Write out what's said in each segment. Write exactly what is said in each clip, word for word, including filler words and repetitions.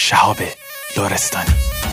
شهاب لرستانی.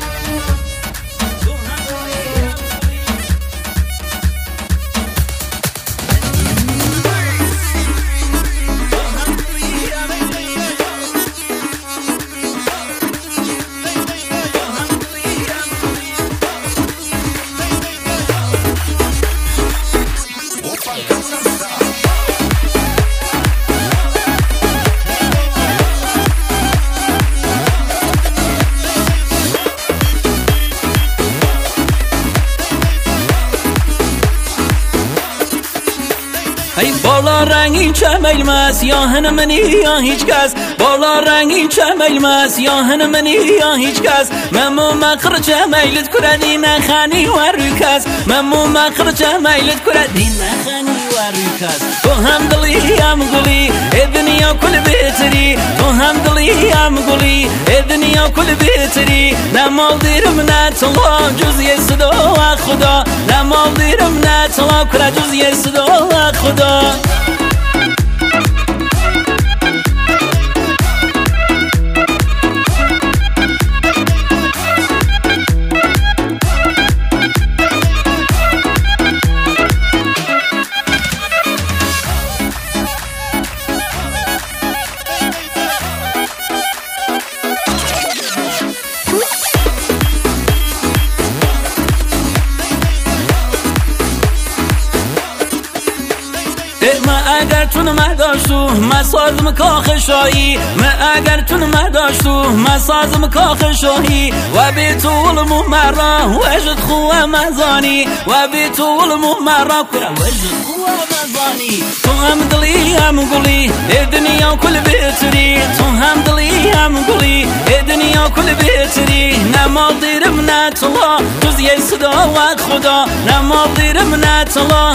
ای بالا رنگین چمیل ماست یا هن منی یا هیچ کس، بالا رنگین چمیل ماست یا هن منی یا هیچ کس. ممو مخر چمیلت کردی نخانی و روی کس، ممو مخر چمیلت کردی نخانی و روی کس. تو هم دلی هم گلی دنیا کل بهتری، تو هم دلی هم گلی دنیا کل بهتری. نمال دیرم نتلا جز یه صدا و خدا، نمال دیرم نتلا کرد جز یه صدا و خدا. ما اگر تون مداشتو ما سازم کاخ شاهی، ما اگر تون مداشتو ما سازم کاخ شاهی. و بی طول مرا وجد خواه مزانی، و بی طول مرا کرا وجد خواه مزانی. تو هم دلی هم گلی دنیا کل بهتری، تو هم دلی هم گلی دنیا کل بهتری. نمال دیرم نتلا جز یه صدا و خدا، نمال دیرم نتلا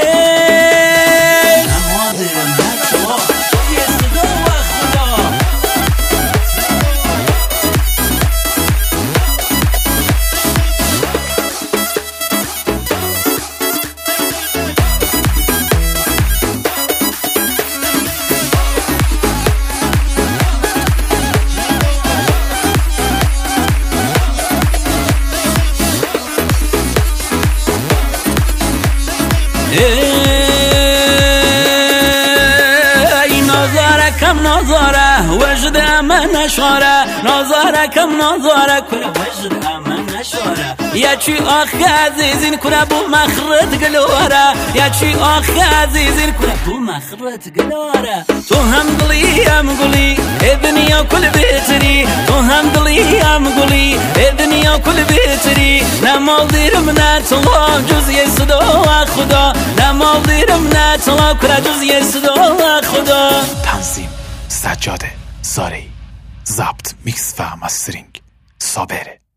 ای نازاره کم نازاره وجد امن نشاره، نازاره کم نازاره کنه وجد امن نشاره. یا چی آخی عزیزین کنه بو مخرط گلواره، یا چی آخی عزیزین کنه بو مخرط گلواره. تو هم دلی هم گلی دنیا کل بهتری، تو هم دلی هم گلی دنیا کل بهتری. نمال دیرم نتلا جز یه صدا و خدا، نمال دیرم نتلا کرا جز یه صدا و خدا. تنظیم سجاده زاری، ضبط میکس و مسترینگ صابره.